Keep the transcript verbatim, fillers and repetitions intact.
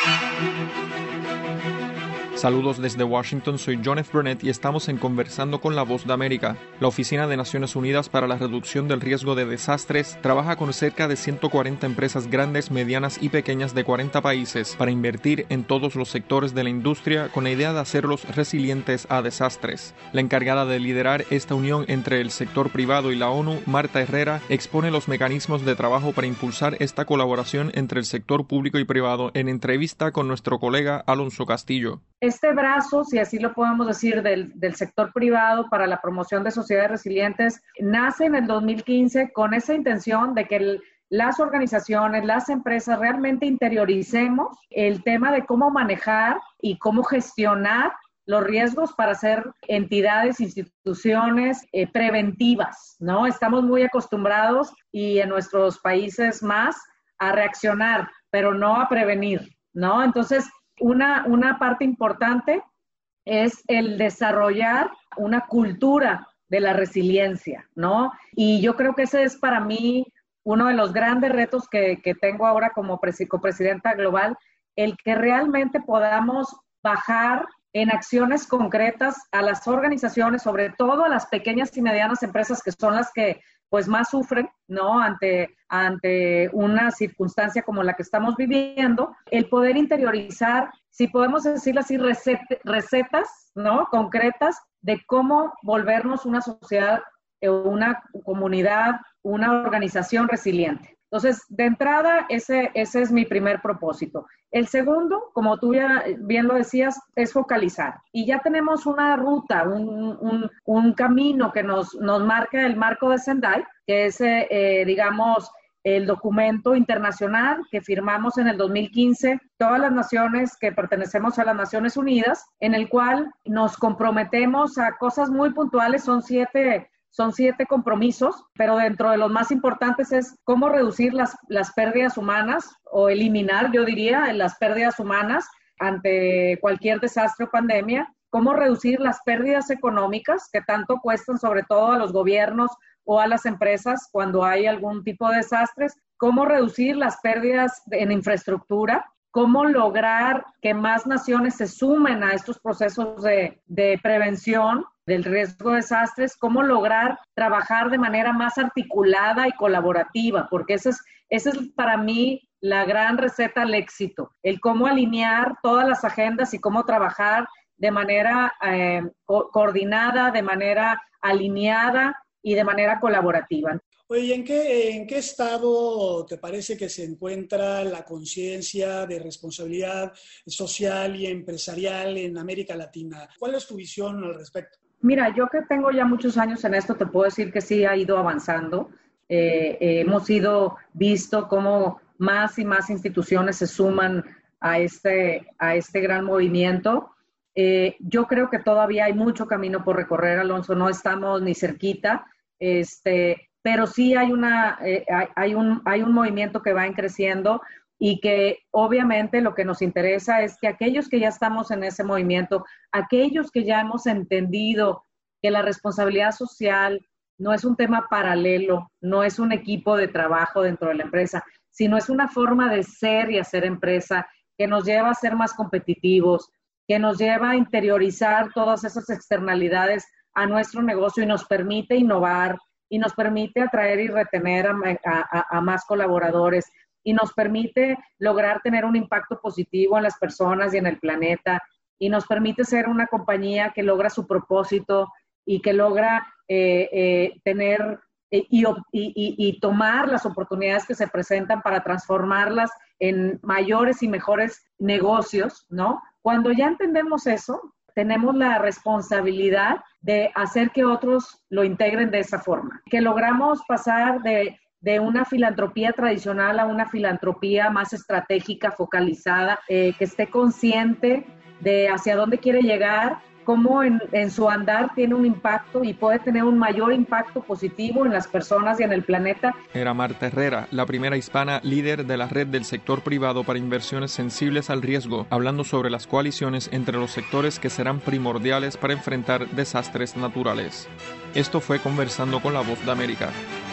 Saludos desde Washington, soy John F. Burnett y estamos en Conversando con la Voz de América. La Oficina de Naciones Unidas para la Reducción del Riesgo de Desastres trabaja con cerca de ciento cuarenta empresas grandes, medianas y pequeñas de cuarenta países para invertir en todos los sectores de la industria con la idea de hacerlos resilientes a desastres. La encargada de liderar esta unión entre el sector privado y la ONU, Marta Herrera, expone los mecanismos de trabajo para impulsar esta colaboración entre el sector público y privado en entrevista con nuestro colega Alonso Castillo. Este brazo, si así lo podemos decir, del, del sector privado para la promoción de sociedades resilientes, nace en el dos mil quince con esa intención de que el, las organizaciones, las empresas realmente interioricemos el tema de cómo manejar y cómo gestionar los riesgos para ser entidades, instituciones eh, preventivas, ¿no? Estamos muy acostumbrados y en nuestros países más a reaccionar, pero no a prevenir, ¿no? Entonces, Una, una parte importante es el desarrollar una cultura de la resiliencia, ¿no? Y yo creo que ese es para mí uno de los grandes retos que, que tengo ahora como copresidenta global, el que realmente podamos bajar en acciones concretas a las organizaciones, sobre todo a las pequeñas y medianas empresas que son las que pues más sufren, ¿no? Ante, ante una circunstancia como la que estamos viviendo, el poder interiorizar, si podemos decirlo así, recet, recetas, ¿no? Concretas de cómo volvernos una sociedad, una comunidad, una organización resiliente. Entonces, de entrada, ese, ese es mi primer propósito. El segundo, como tú ya bien lo decías, es focalizar. Y ya tenemos una ruta, un, un, un camino que nos, nos marca el marco de Sendai, que es, eh, digamos, el documento internacional que firmamos en el dos mil quince, todas las naciones que pertenecemos a las Naciones Unidas, en el cual nos comprometemos a cosas muy puntuales, son siete... Son siete compromisos, pero dentro de los más importantes es cómo reducir las, las pérdidas humanas o eliminar, yo diría, las pérdidas humanas ante cualquier desastre o pandemia, cómo reducir las pérdidas económicas que tanto cuestan sobre todo a los gobiernos o a las empresas cuando hay algún tipo de desastres, cómo reducir las pérdidas en infraestructura, cómo lograr que más naciones se sumen a estos procesos de, de prevención del riesgo de desastres, cómo lograr trabajar de manera más articulada y colaborativa, porque esa es, esa es para mí la gran receta al éxito, el cómo alinear todas las agendas y cómo trabajar de manera eh, co- coordinada, de manera alineada y de manera colaborativa. Oye, ¿en qué, en qué estado te parece que se encuentra la conciencia de responsabilidad social y empresarial en América Latina? ¿Cuál es tu visión al respecto? Mira, yo que tengo ya muchos años en esto, te puedo decir que sí ha ido avanzando. Eh, eh, hemos ido visto cómo más y más instituciones se suman a este, a este gran movimiento. Eh, yo creo que todavía hay mucho camino por recorrer, Alonso, no estamos ni cerquita, este, pero sí hay, una, eh, hay, hay, un, hay un movimiento que va en creciendo y que obviamente lo que nos interesa es que aquellos que ya estamos en ese movimiento, aquellos que ya hemos entendido que la responsabilidad social no es un tema paralelo, no es un equipo de trabajo dentro de la empresa, sino es una forma de ser y hacer empresa que nos lleva a ser más competitivos, que nos lleva a interiorizar todas esas externalidades a nuestro negocio y nos permite innovar y nos permite atraer y retener a, a, a más colaboradores y nos permite lograr tener un impacto positivo en las personas y en el planeta y nos permite ser una compañía que logra su propósito y que logra eh, eh, tener eh, y, y, y tomar las oportunidades que se presentan para transformarlas en mayores y mejores negocios, ¿no? Cuando ya entendemos eso, tenemos la responsabilidad de hacer que otros lo integren de esa forma, que logramos pasar de de una filantropía tradicional a una filantropía más estratégica, focalizada, eh, que esté consciente de hacia dónde quiere llegar, cómo en, en su andar tiene un impacto y puede tener un mayor impacto positivo en las personas y en el planeta. Era Marta Herrera, la primera hispana líder de la red del sector privado para inversiones sensibles al riesgo, hablando sobre las coaliciones entre los sectores que serán primordiales para enfrentar desastres naturales. Esto fue Conversando con la Voz de América.